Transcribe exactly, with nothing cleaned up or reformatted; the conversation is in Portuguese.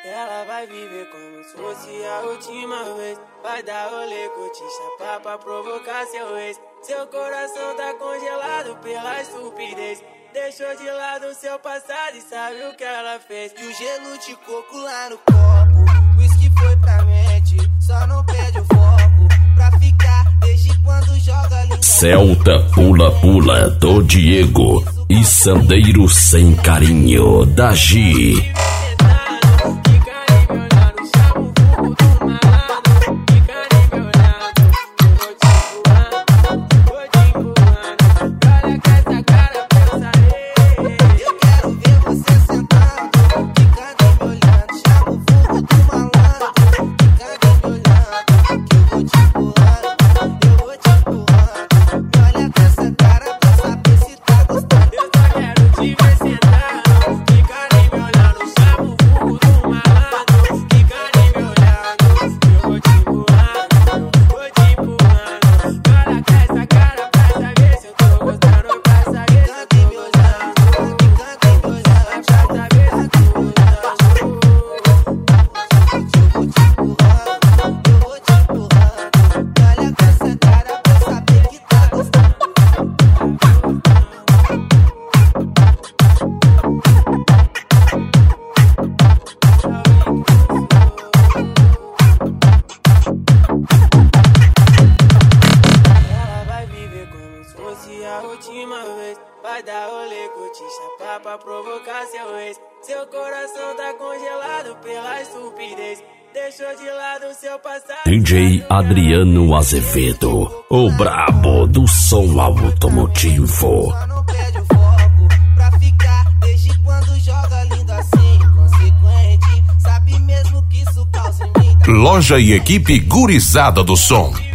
Ela vai viver como se fosse a última vez. Vai dar rolê, curtir, chapar pra provocar seu ex. Seu coração tá congelado pela estupidez. Deixou de lado o seu passado e sabe o que ela fez. E o gelo de coco lá no copo, whisky foi pra mente, só não perde o foco. Pra ficar desde quando joga linda. Celta Pula Pula do Diego e Sandeiro Sem Carinho da Gi. Vai dar rolê, curtir, chapar pra provocar seu ex. Seu coração tá congelado pela estupidez. Deixou de lado o seu passado. D J Adriano Azevedo, o brabo do som automotivo. Só não perde o foco, pra ficar desde quando joga lindo assim. Consequente, sabe mesmo que isso causa em mim. Loja e equipe Gurizada do Som.